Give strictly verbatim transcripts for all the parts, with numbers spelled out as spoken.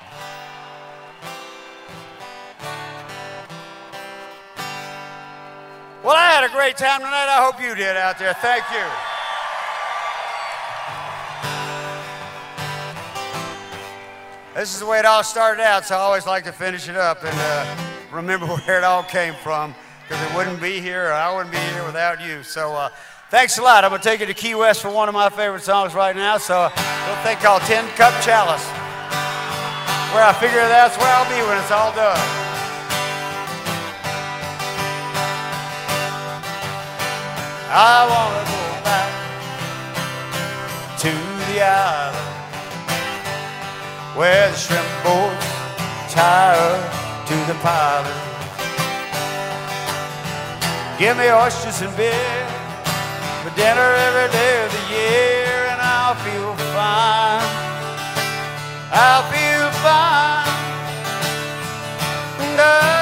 Well, I had a great time tonight. I hope you did out there. Thank you. This is the way it all started out, so I always like to finish it up and uh, remember where it all came from, because it wouldn't be here, or I wouldn't be here without you. So uh, thanks a lot. I'm going to take you to Key West for one of my favorite songs right now, so a little thing called Tin Cup Chalice, where I figure that's where I'll be when it's all done. I want to go back to the island where the shrimp boats tie up to the pilot. Give me oysters and beer for dinner every day of the year, and I'll feel fine. I'll feel fine. And I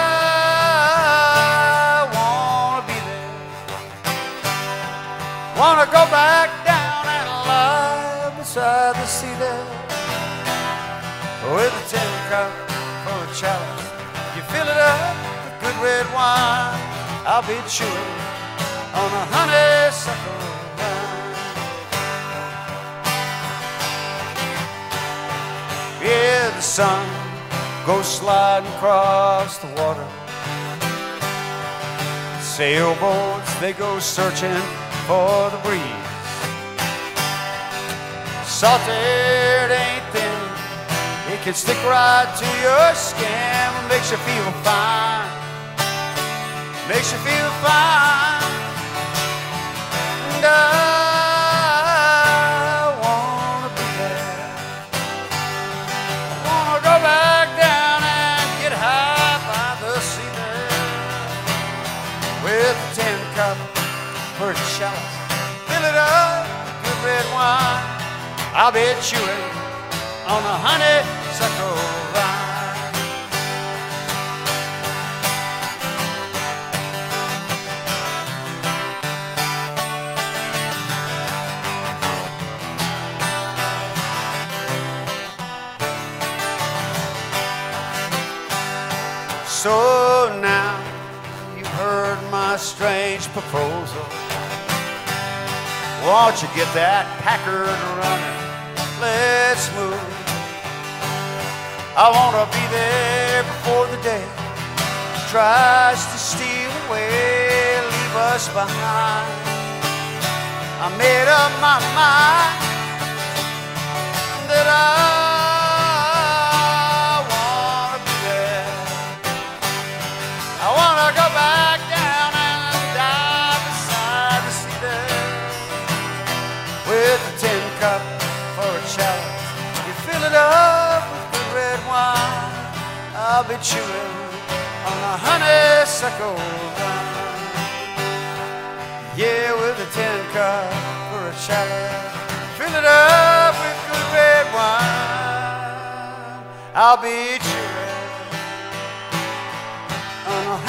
wanna go back down and lie beside the sea there with a tin cup full of chalice. You fill it up with good red wine. I'll be chewing on a honeysuckle vine. Yeah, the sun goes sliding across the water. Sailboats, they go searching for the breeze. Salted ain't thin, it can stick right to your skin. Makes you feel fine, makes you feel fine. And I wanna be there. I wanna go back down and get high by the sea there with a tin cup for a chalice, fill it up with good red wine. I'll be chewing on a honeysuckle vine. So now you've heard my strange proposal. Won't you get that Packard running? Let's move. I want to be there before the day tries to steal away, leave us behind. I made up my mind that I want to be there. I want to go back down and die beside the sea there with a tin cup for a chalice. You fill it up with good red wine. I'll be chewing on a honeysuckle vine. Yeah, with a tin cup for a chalice. Fill it up with good red wine. I'll be chewing on a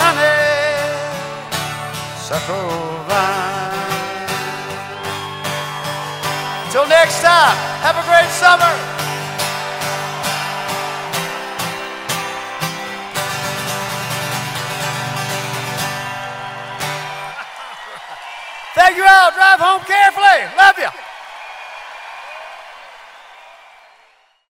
honeysuckle vine. Till next time, have a great summer. Thank you all. Drive home carefully. Love you.